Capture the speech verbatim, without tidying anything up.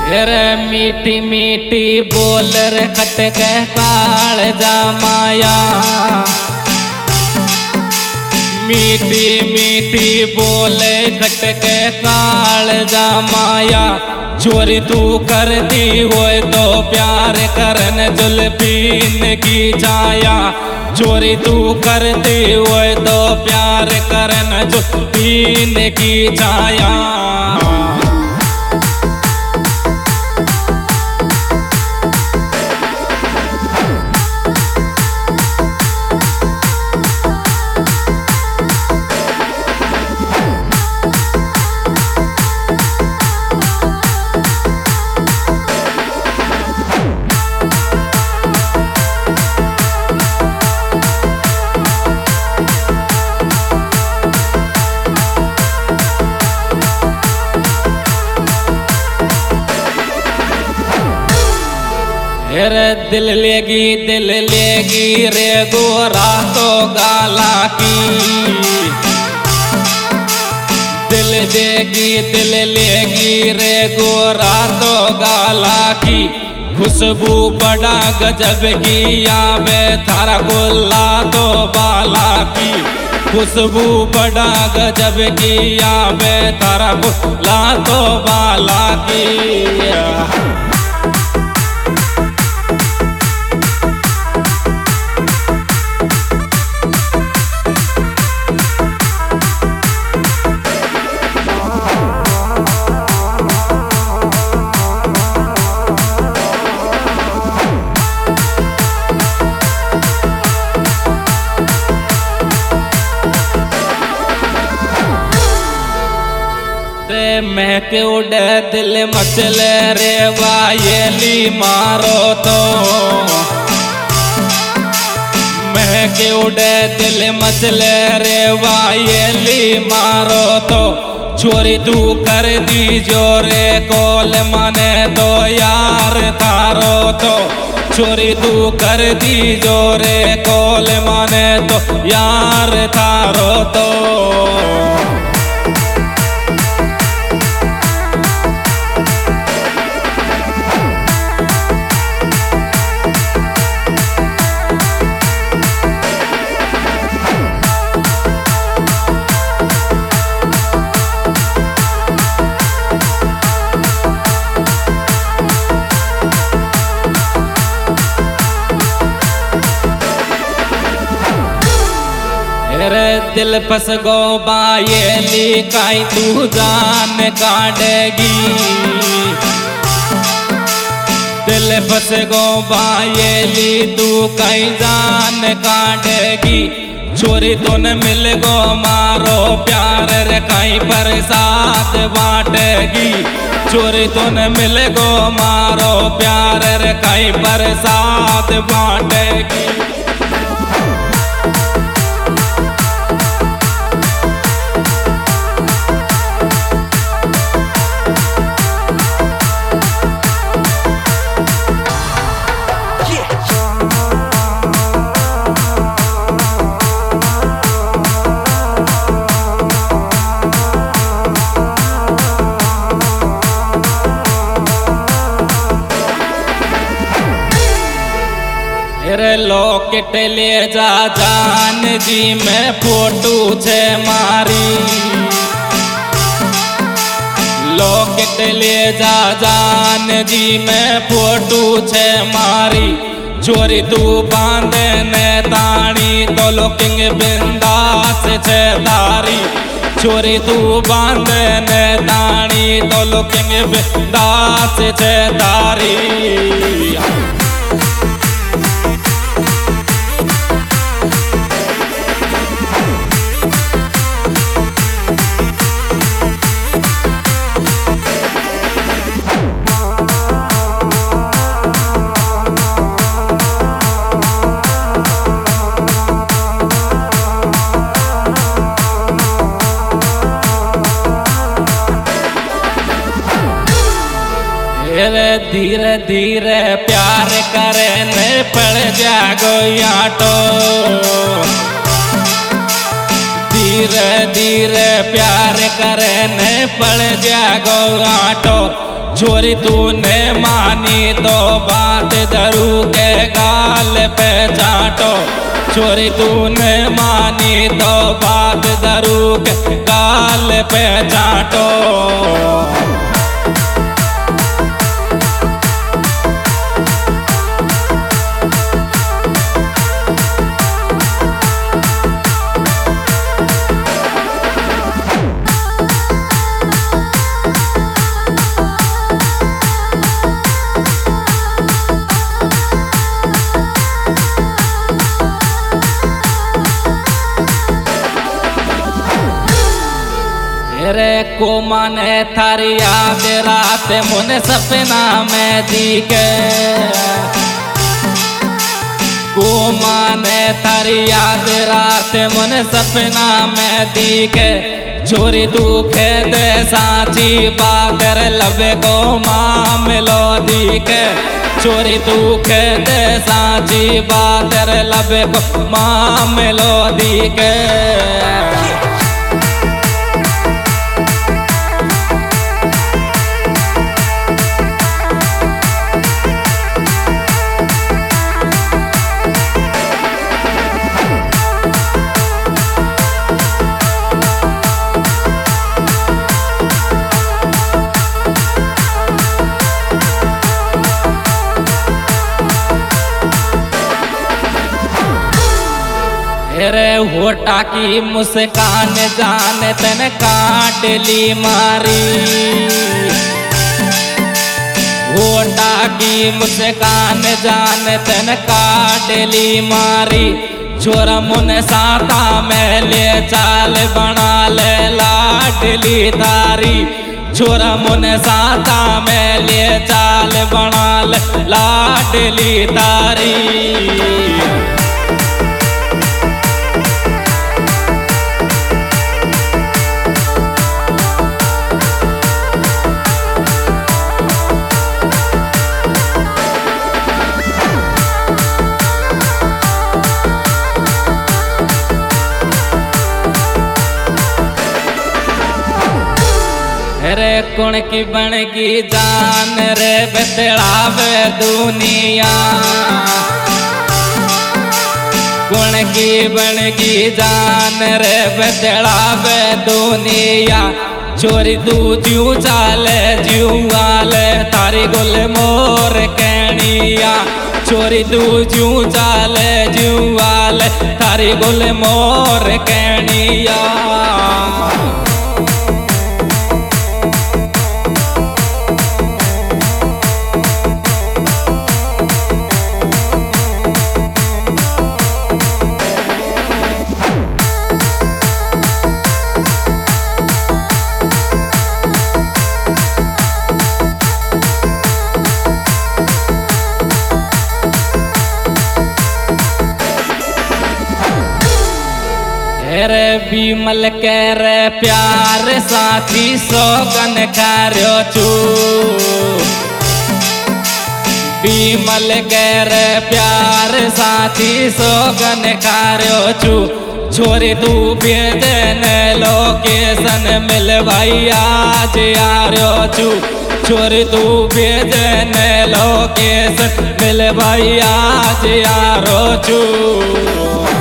रे मीठी मीठी बोल रे खट के काल जामाया, मीठी मीठी बोले खट के काल जामाया। चोरी तू कर दी होए तो प्यार करन जुल्फीन की छाया, चोरी तू कर दी होए तो प्यार करन जुल्फीन की छाया। रे दिल लेगी दिल लेगी रे गोरा तो गाला की, दिल देगी दिल लेगी रे गोरा तो गाला की। खुशबू बड़ा गजब की आवे थारा गोला तो बाला की, खुशबू बड़ा गजब की आवे थारा गोला तो बाला की। महक उड़े दिल मचले रे वायली मारो तो, महक उड़े दिल मचले रे वायली मारो तो। चोरी तू कर दी जोरे कोल माने तो यार थारो तो, चोरी तू कर दी जोरे कोल माने तो यार थारो तो। दिल फस गो बायली काई तू जान काटेगी, दिल फस गो बायली तू काई जान काटेगी। चोरी तूने मिल गो मारो प्यार रे काई बरसात बांटेगी, चोरी तूने मिल गो मारो प्यार रे काई बरसात बांटेगी। रे लॉकेट ले जा जान जी मैं फोटो छे मारी, लॉकेट ले जा जान जी मैं फोटो छे मारी। चोरी तू बांधे ने ताणी तो लोकिंग बिंदास छे तारी, चोरी तू बांधे ने ताणी तो लोकिंग बिंदास छे तारी। धीरे धीरे प्यार करे न पड़ जागो आटो, धीरे धीरे प्यार करे न पड़ जागो आटो। छोरी तूने मानी तो बात दरू के गाल पे चाटो। छोरी तूने मानी तो बात दरू के गाल पे चाटो। रे को माने थारी याद रात मुने सपना में दिखे। को माने थारी याद रात मुने सपना में दिखे। छोरी दुखे दे साची बाकर लबे को मामलो दिखे। छोरी दुखे दे साची बाकर लबे को मामलो दिखे। रे होटा की मुस्कान जान तन काट ली मारी। होटा की मुस्कान जान तन काट ली मारी। छोरा मुन साता में ले चाल बना ले लाडली तारी। छोरा मुन साता में ले चाल बना ले लाडली तारी। रे कुण की बनगी जान रे बतलावे दुनिया। कुण की बनगी जान रे बतलावे दुनिया। छोरी तू ज्यू चाले ज्यू आले तारी गुल मोर कहनिया। छोरी तू ज्यू चाले ज्यू आले तारी गुल मोर कहनिया। रे बीमल के रे प्यार साथी सोगन कार्यो चू। बीमल के रे प्यार साथी सोगन कार्यो चू। छोरी तू भेजन लोकेशन मिल भाई आज यारो चू। छोरी तू भेजन लोकेशन मिल भाई आज यारो चू।